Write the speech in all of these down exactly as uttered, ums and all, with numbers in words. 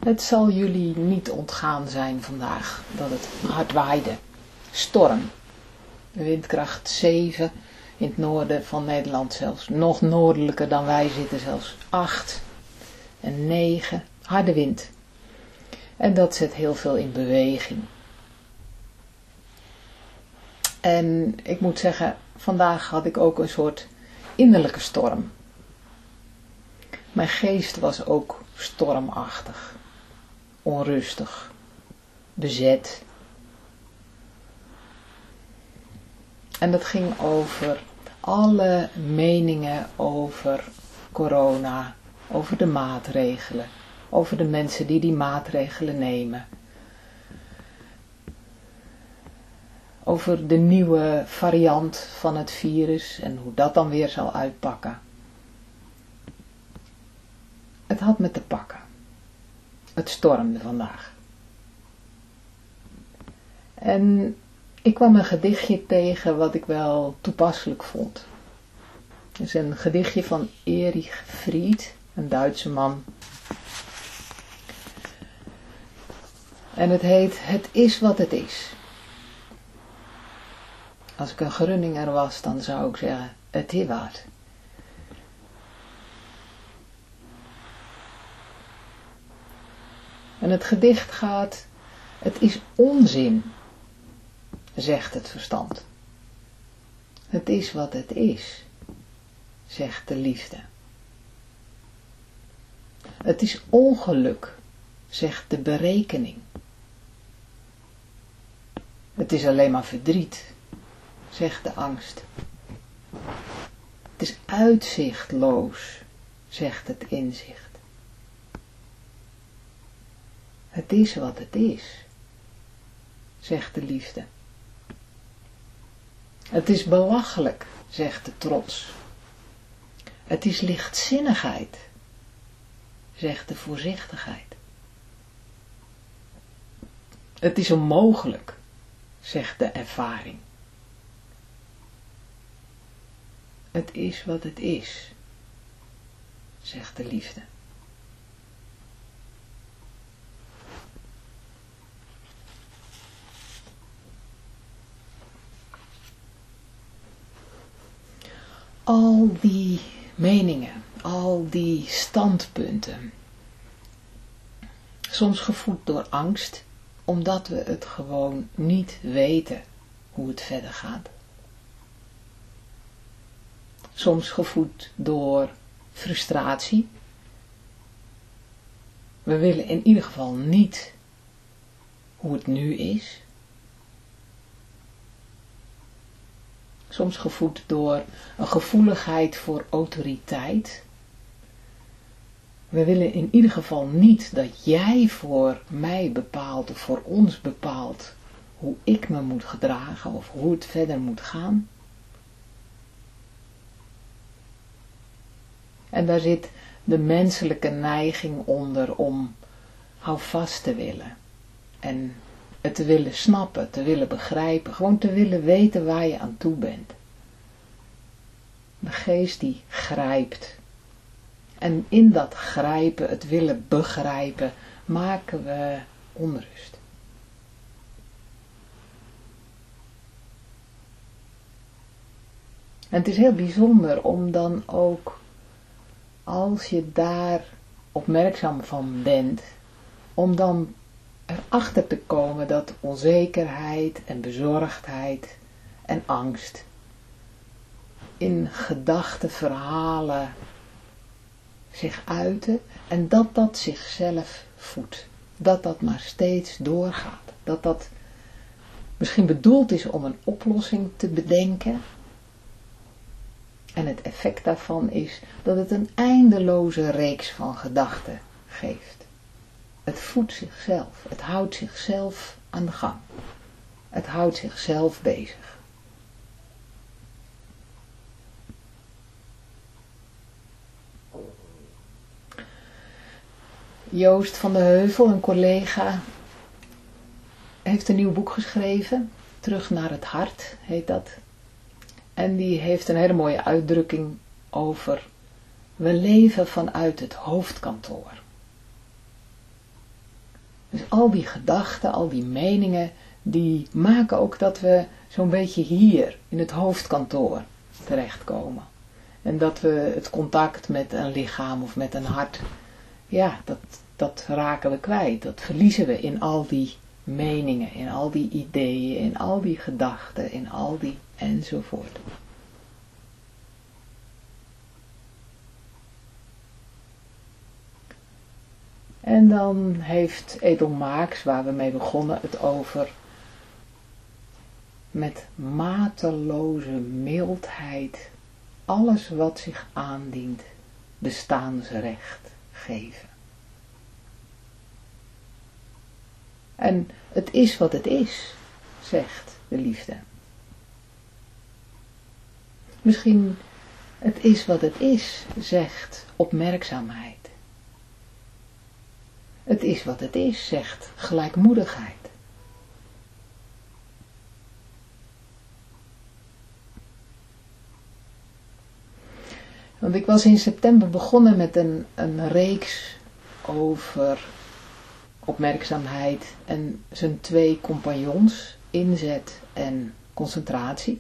Het zal jullie niet ontgaan zijn vandaag dat het hard waaide. Storm. Windkracht zeven in het noorden van Nederland zelfs. Nog noordelijker dan wij zitten zelfs. acht en negen. Harde wind. En dat zet heel veel in beweging. En ik moet zeggen, vandaag had ik ook een soort innerlijke storm. Mijn geest was ook stormachtig. Onrustig. Bezet. En dat ging over alle meningen over corona, over de maatregelen, over de mensen die die maatregelen nemen. Over de nieuwe variant van het virus en hoe dat dan weer zal uitpakken. Het had me te pakken. Het stormde vandaag. En ik kwam een gedichtje tegen wat ik wel toepasselijk vond. Het is een gedichtje van Erich Fried, een Duitse man. En het heet Het is wat het is. Als ik een Grunninger was, dan zou ik zeggen, het is wat. En het gedicht gaat, het is onzin, zegt het verstand. Het is wat het is, zegt de liefde. Het is ongeluk, zegt de berekening. Het is alleen maar verdriet, zegt de angst. Het is uitzichtloos, zegt het inzicht. Het is wat het is, zegt de liefde. Het is belachelijk, zegt de trots. Het is lichtzinnigheid, zegt de voorzichtigheid. Het is onmogelijk, zegt de ervaring. Het is wat het is, zegt de liefde. Al die meningen, al die standpunten, soms gevoed door angst, omdat we het gewoon niet weten hoe het verder gaat. Soms gevoed door frustratie. We willen in ieder geval niet hoe het nu is. Soms gevoed door een gevoeligheid voor autoriteit. We willen in ieder geval niet dat jij voor mij bepaalt of voor ons bepaalt hoe ik me moet gedragen of hoe het verder moet gaan. En daar zit de menselijke neiging onder om houvast te willen. En het te willen snappen, te willen begrijpen, gewoon te willen weten waar je aan toe bent. De geest die grijpt. En in dat grijpen, het willen begrijpen, maken we onrust. En het is heel bijzonder om dan ook, als je daar opmerkzaam van bent, om dan erachter te komen dat onzekerheid en bezorgdheid en angst in gedachten, verhalen zich uiten en dat dat zichzelf voedt. Dat dat maar steeds doorgaat. Dat dat misschien bedoeld is om een oplossing te bedenken. En het effect daarvan is dat het een eindeloze reeks van gedachten geeft. Het voedt zichzelf. Het houdt zichzelf aan de gang. Het houdt zichzelf bezig. Joost van de Heuvel, een collega, heeft een nieuw boek geschreven. Terug naar het hart heet dat. En die heeft een hele mooie uitdrukking over: we leven vanuit het hoofdkantoor. Dus al die gedachten, al die meningen, die maken ook dat we zo'n beetje hier in het hoofdkantoor terechtkomen. En dat we het contact met een lichaam of met een hart, ja, dat, dat raken we kwijt. Dat verliezen we in al die meningen, in al die ideeën, in al die gedachten, in al die enzovoort. En dan heeft Edel Marx, waar we mee begonnen, het over met mateloze mildheid alles wat zich aandient bestaansrecht geven. En het is wat het is, zegt de liefde. Misschien het is wat het is, zegt opmerkzaamheid. Het is wat het is, zegt gelijkmoedigheid. Want ik was in september begonnen met een, een reeks over opmerkzaamheid en zijn twee compagnons, inzet en concentratie.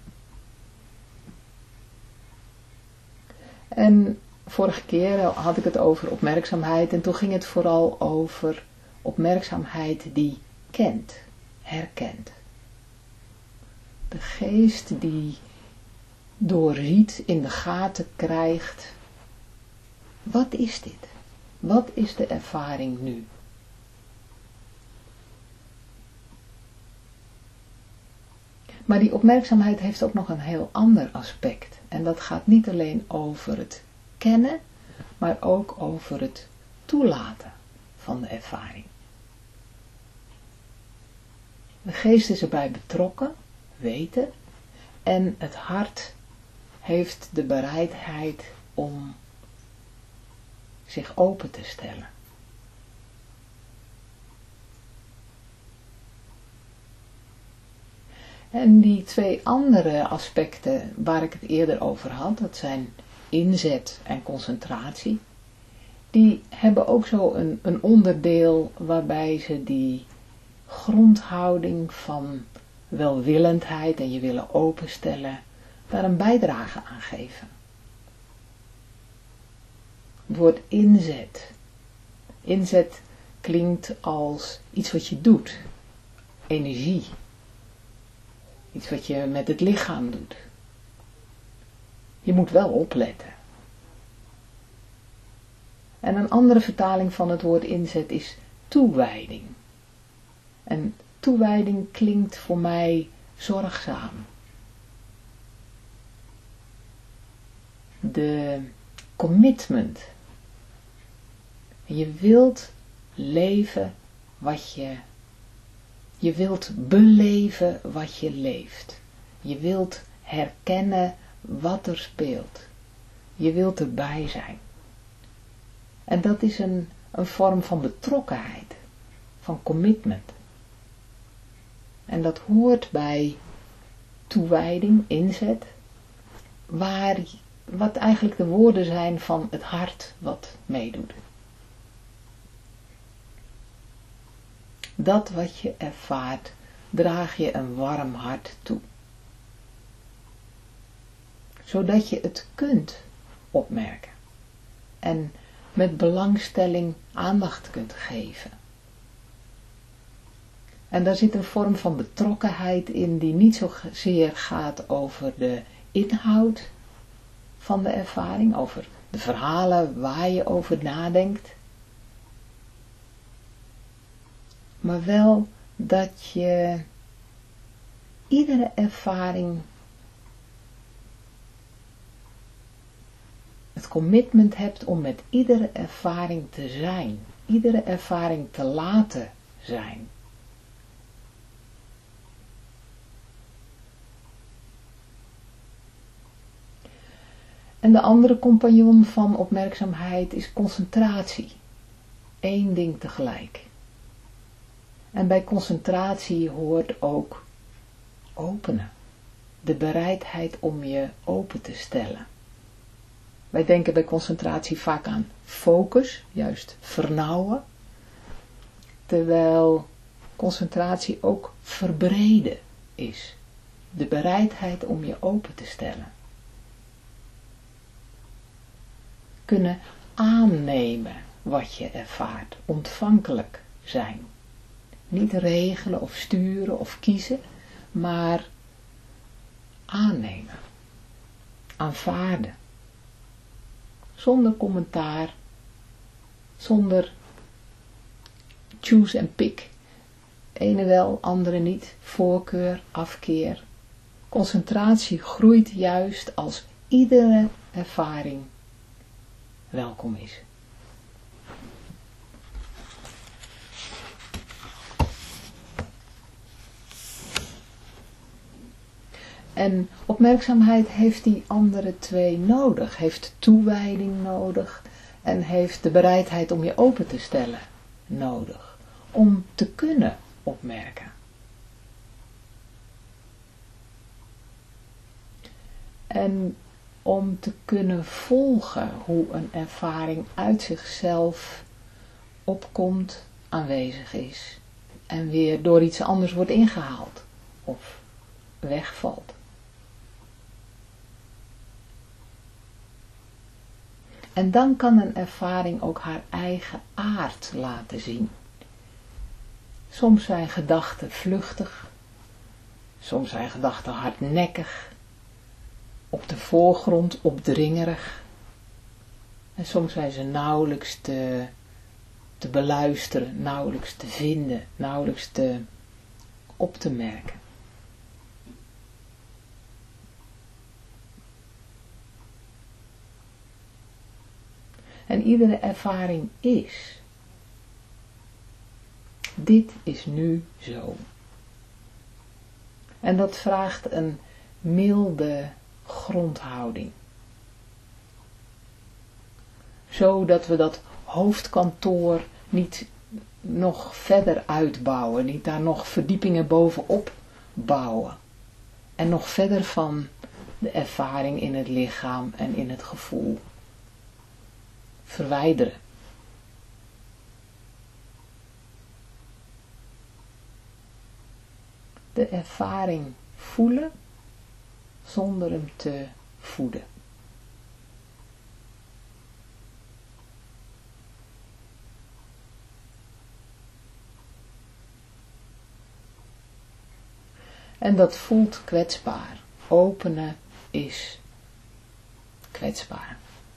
En vorige keer had ik het over opmerkzaamheid en toen ging het vooral over opmerkzaamheid die kent, herkent. De geest die doorziet, in de gaten krijgt. Wat is dit? Wat is de ervaring nu? Maar die opmerkzaamheid heeft ook nog een heel ander aspect. En dat gaat niet alleen over het kennen, maar ook over het toelaten van de ervaring. De geest is erbij betrokken, weten, en het hart heeft de bereidheid om zich open te stellen. En die twee andere aspecten waar ik het eerder over had, dat zijn inzet en concentratie, die hebben ook zo een, een onderdeel waarbij ze die grondhouding van welwillendheid en je willen openstellen, daar een bijdrage aan geven. Het woord inzet. Inzet klinkt als iets wat je doet. Energie. Iets wat je met het lichaam doet. Je moet wel opletten. En een andere vertaling van het woord inzet is toewijding. En toewijding klinkt voor mij zorgzaam. De commitment. Je wilt leven wat je, je wilt beleven wat je leeft. Je wilt herkennen wat er speelt. Je wilt erbij zijn. En dat is een, een vorm van betrokkenheid, van commitment. En dat hoort bij toewijding, inzet, waar, wat eigenlijk de woorden zijn van het hart wat meedoet. Dat wat je ervaart, draag je een warm hart toe. Zodat je het kunt opmerken. En met belangstelling aandacht kunt geven. En daar zit een vorm van betrokkenheid in die niet zozeer gaat over de inhoud van de ervaring, over de verhalen waar je over nadenkt. Maar wel dat je iedere ervaring het commitment hebt om met iedere ervaring te zijn. Iedere ervaring te laten zijn. En de andere compagnon van opmerkzaamheid is concentratie. Eén ding tegelijk. En bij concentratie hoort ook openen. De bereidheid om je open te stellen. Wij denken bij concentratie vaak aan focus, juist vernauwen. Terwijl concentratie ook verbreden is. De bereidheid om je open te stellen. Kunnen aannemen wat je ervaart. Ontvankelijk zijn. Niet regelen of sturen of kiezen, maar aannemen. Aanvaarden. Zonder commentaar. Zonder choose en pick. Ene wel, andere niet. Voorkeur, afkeer. Concentratie groeit juist als iedere ervaring welkom is. En opmerkzaamheid heeft die andere twee nodig. Heeft toewijding nodig. En heeft de bereidheid om je open te stellen nodig. Om te kunnen opmerken. En om te kunnen volgen hoe een ervaring uit zichzelf opkomt, aanwezig is. En weer door iets anders wordt ingehaald. Of wegvalt. En dan kan een ervaring ook haar eigen aard laten zien. Soms zijn gedachten vluchtig. Soms zijn gedachten hardnekkig. Op de voorgrond opdringerig. En soms zijn ze nauwelijks te, te beluisteren, nauwelijks te vinden, nauwelijks te, op te merken. En iedere ervaring is. Dit is nu zo. En dat vraagt een milde grondhouding. Zodat we dat hoofdkantoor niet nog verder uitbouwen. Niet daar nog verdiepingen bovenop bouwen. En nog verder van de ervaring in het lichaam en in het gevoel verwijderen. De ervaring voelen zonder hem te voeden. En dat voelt kwetsbaar. Openen is kwetsbaar.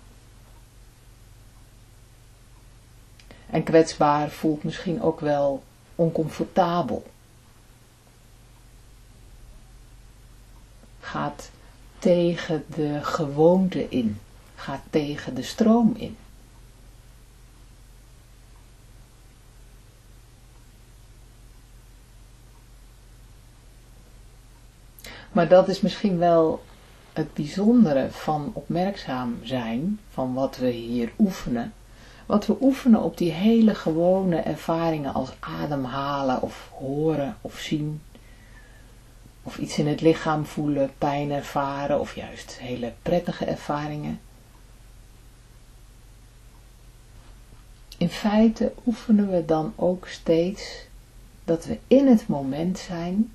En kwetsbaar voelt misschien ook wel oncomfortabel. Gaat tegen de gewoonte in. Gaat tegen de stroom in. Maar dat is misschien wel het bijzondere van opmerkzaam zijn, van wat we hier oefenen. Wat we oefenen op die hele gewone ervaringen als ademhalen of horen of zien. Of iets in het lichaam voelen, pijn ervaren of juist hele prettige ervaringen. In feite oefenen we dan ook steeds dat we in het moment zijn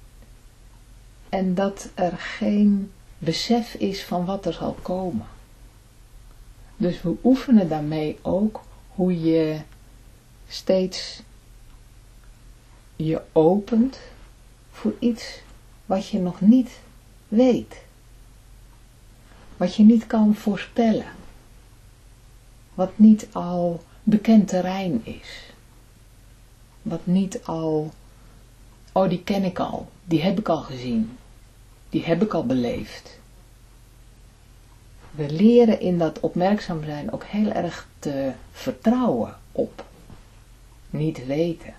en dat er geen besef is van wat er zal komen. Dus we oefenen daarmee ook hoe je steeds je opent voor iets wat je nog niet weet. Wat je niet kan voorspellen. Wat niet al bekend terrein is. Wat niet al, oh die ken ik al, die heb ik al gezien. Die heb ik al beleefd. We leren in dat opmerkzaam zijn ook heel erg te vertrouwen op. Niet weten.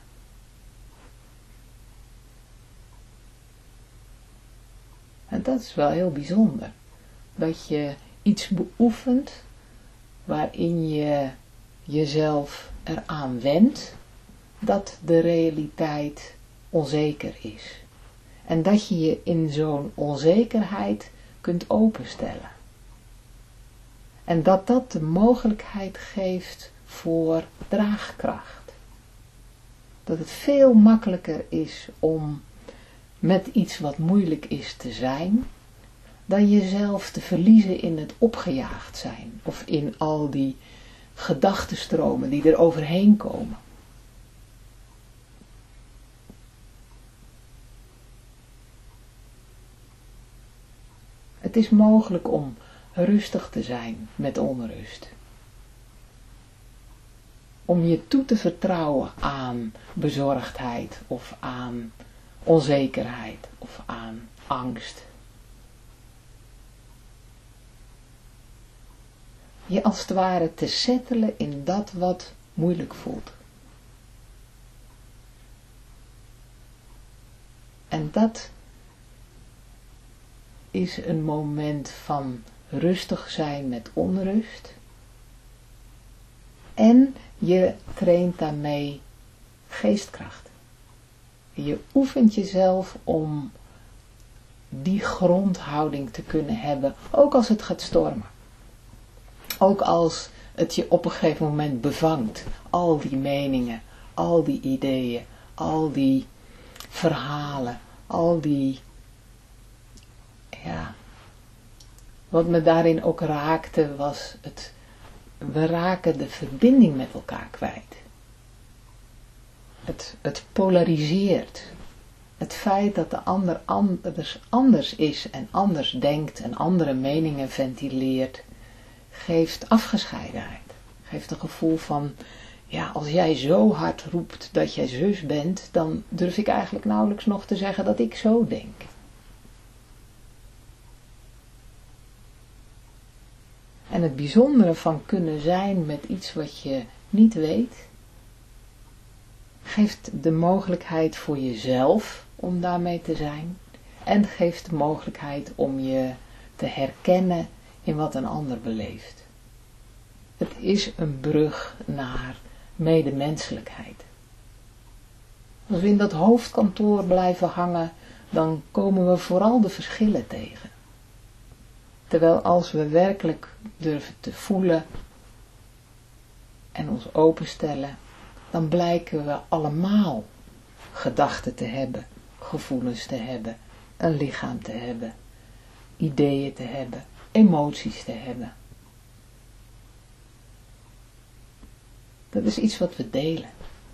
En dat is wel heel bijzonder. Dat je iets beoefent waarin je jezelf eraan wendt dat de realiteit onzeker is. En dat je je in zo'n onzekerheid kunt openstellen. En dat dat de mogelijkheid geeft voor draagkracht. Dat het veel makkelijker is om met iets wat moeilijk is te zijn, dan jezelf te verliezen in het opgejaagd zijn. Of in al die gedachtenstromen die er overheen komen. Het is mogelijk om rustig te zijn met onrust. Om je toe te vertrouwen aan bezorgdheid of aan onzekerheid of aan angst. Je als het ware te settelen in dat wat moeilijk voelt. En dat is een moment van rustig zijn met onrust. En je traint daarmee geestkracht. Je oefent jezelf om die grondhouding te kunnen hebben, ook als het gaat stormen. Ook als het je op een gegeven moment bevangt, al die meningen, al die ideeën, al die verhalen, al die, ja, wat me daarin ook raakte was het, we raken de verbinding met elkaar kwijt. Het, het polariseert. Het feit dat de ander anders, anders is en anders denkt en andere meningen ventileert, geeft afgescheidenheid. Geeft een gevoel van, ja, als jij zo hard roept dat jij zus bent, dan durf ik eigenlijk nauwelijks nog te zeggen dat ik zo denk. En het bijzondere van kunnen zijn met iets wat je niet weet, geeft de mogelijkheid voor jezelf om daarmee te zijn. En geeft de mogelijkheid om je te herkennen in wat een ander beleeft. Het is een brug naar medemenselijkheid. Als we in dat hoofdkantoor blijven hangen, dan komen we vooral de verschillen tegen. Terwijl als we werkelijk durven te voelen en ons openstellen, dan blijken we allemaal gedachten te hebben, gevoelens te hebben, een lichaam te hebben, ideeën te hebben, emoties te hebben. Dat is iets wat we delen.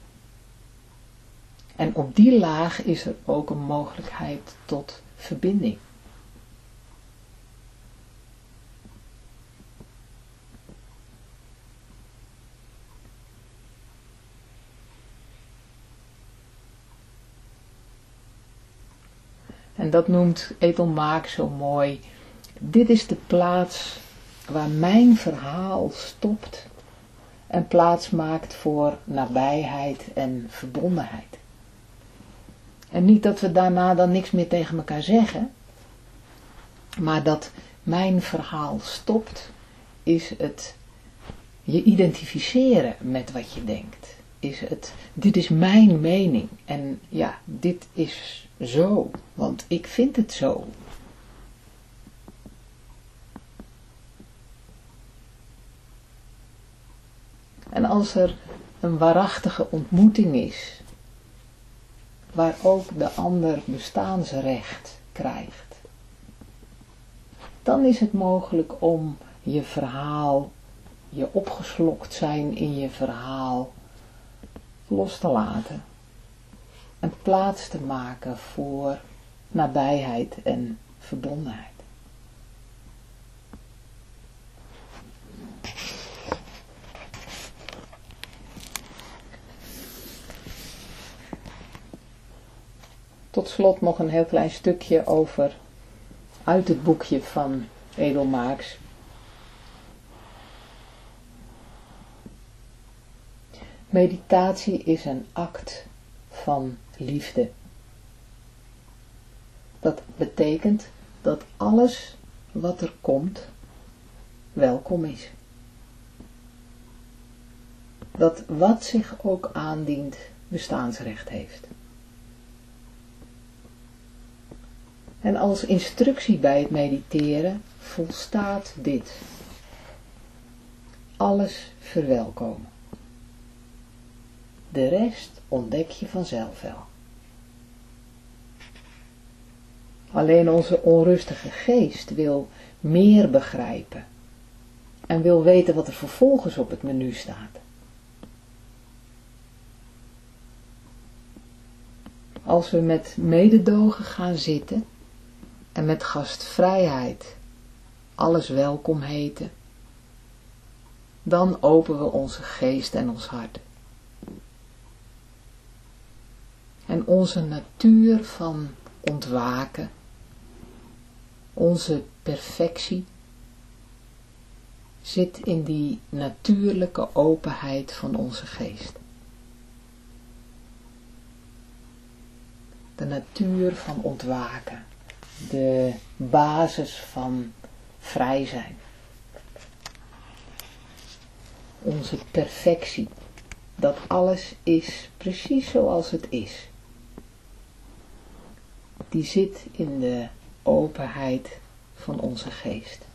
En op die laag is er ook een mogelijkheid tot verbinding. En dat noemt Ethel Maak zo mooi. Dit is de plaats waar mijn verhaal stopt en plaats maakt voor nabijheid en verbondenheid. En niet dat we daarna dan niks meer tegen elkaar zeggen, maar dat mijn verhaal stopt, is het je identificeren met wat je denkt. Is het, dit is mijn mening en ja, dit is zo, want ik vind het zo. En als er een waarachtige ontmoeting is, waar ook de ander bestaansrecht krijgt, dan is het mogelijk om je verhaal, je opgeslokt zijn in je verhaal, los te laten. En plaats te maken voor nabijheid en verbondenheid. Tot slot nog een heel klein stukje over uit het boekje van Ethel Maaks. Meditatie is een act van liefde. Dat betekent dat alles wat er komt welkom is. Dat wat zich ook aandient bestaansrecht heeft. En als instructie bij het mediteren volstaat dit. Alles verwelkomen. de rest ontdek je vanzelf wel. Alleen onze onrustige geest wil meer begrijpen en wil weten wat er vervolgens op het menu staat. Als we met mededogen gaan zitten en met gastvrijheid alles welkom heten, dan openen we onze geest en ons hart. En onze natuur van ontwaken, onze perfectie, zit in die natuurlijke openheid van onze geest. De natuur van ontwaken, de basis van vrij zijn. Onze perfectie, dat alles is precies zoals het is. Die zit in de openheid van onze geest.